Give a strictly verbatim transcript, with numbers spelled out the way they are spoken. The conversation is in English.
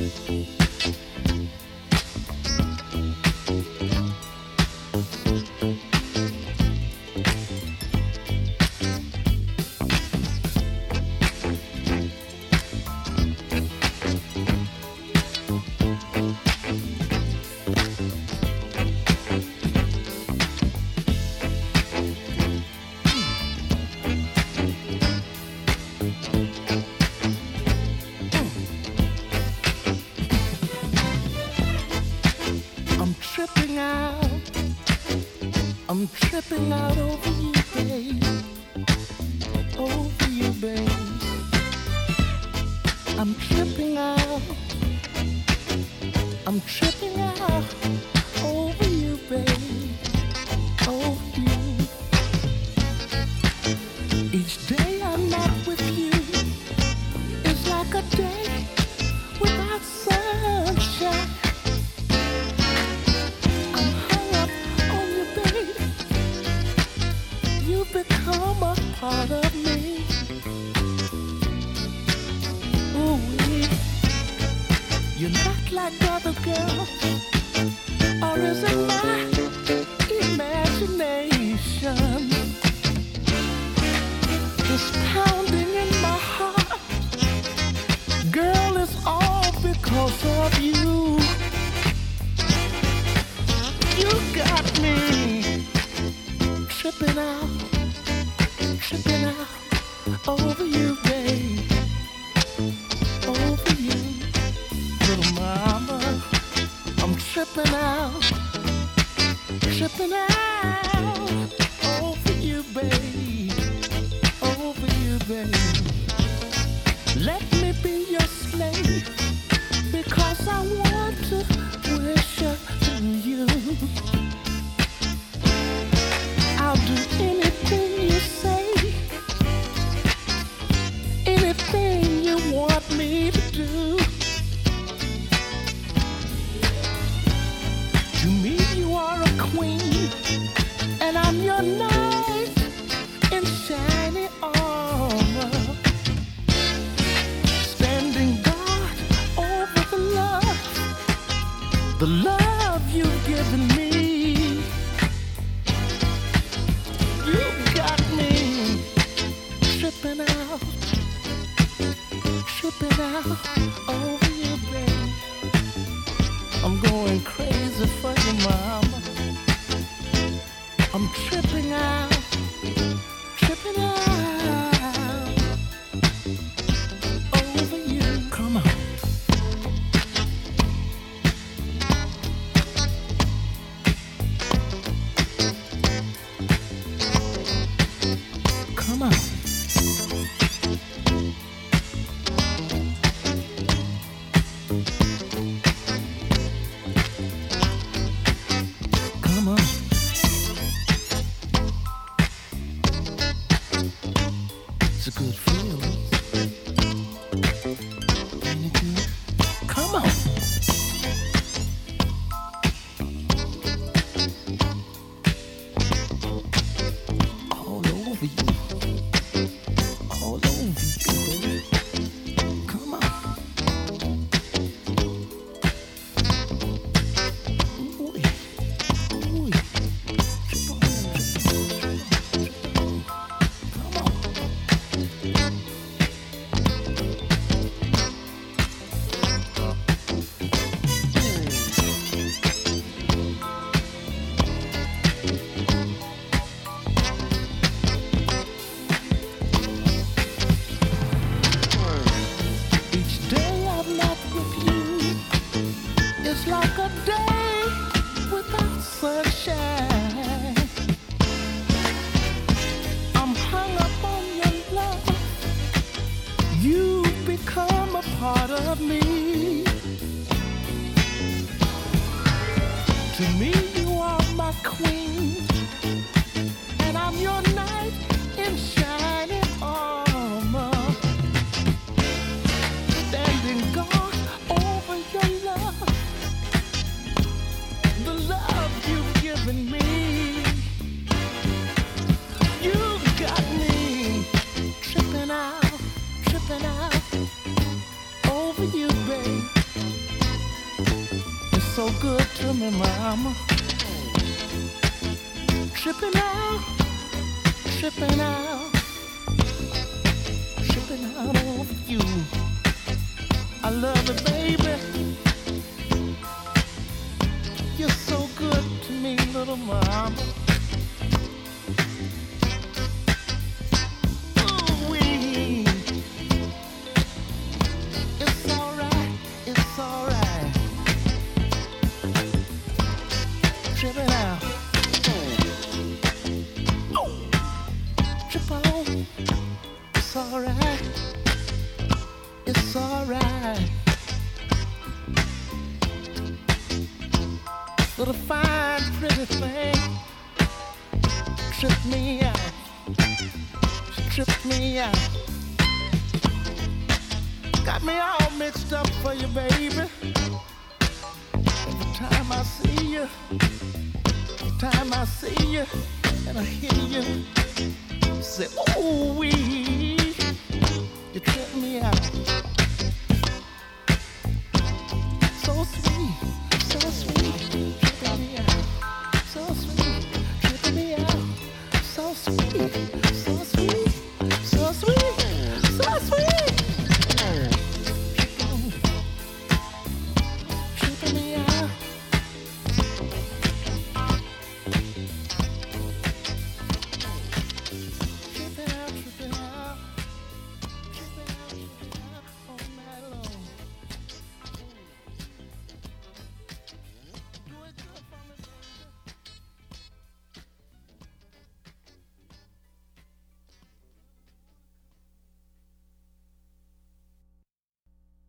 I'm tripping out over you, babe. Over you, babe. I'm tripping out. I'm tripping out over you, babe. Over you. Each day I'm not with you is like a day without sunshine. Become a part of me. Ooh, you're not like other girls, or is it my imagination? This pounding in my heart, girl, it's all because of you. You got me tripping out. Tripping out over you, babe. Over you, little mama. I'm tripping out. Tripping out over you, babe. Over you, babe. Let me be your slave because I want to worship you. I'll do anything you say. Anything you want me to do. To me you are a queen, and I'm your knight in shiny armor, standing guard over the love, the love you've given me. You got me tripping out. Tripping out over you, babe. I'm going crazy for you, mama. I'm tripping out, tripping out over you. Come on. Come on. It's a good feeling. Ain't it good? Come on. All over you. All over you, baby. Come on. Ooh, ooh. It's like a day without sunshine. I'm hung up on your love. You've become a part of me. To me, you are my queen, and I'm your knight in shining armor, standing guard over your love. The love you've given me. You got me tripping out, tripping out over you, babe. good to me, mama. Tripping out, tripping out, tripping out over you. I love it, baby. You're so good to me, little mama. Ooh-wee. It's alright, it's alright. Tripping out. Trip on. It's alright. It's alright. Little fine, pretty thing. Trip me out. She tripped me out. Got me all mixed up for you, baby. Every time I see you, every time I see you, and I hear you say, ooh wee, you trip me out.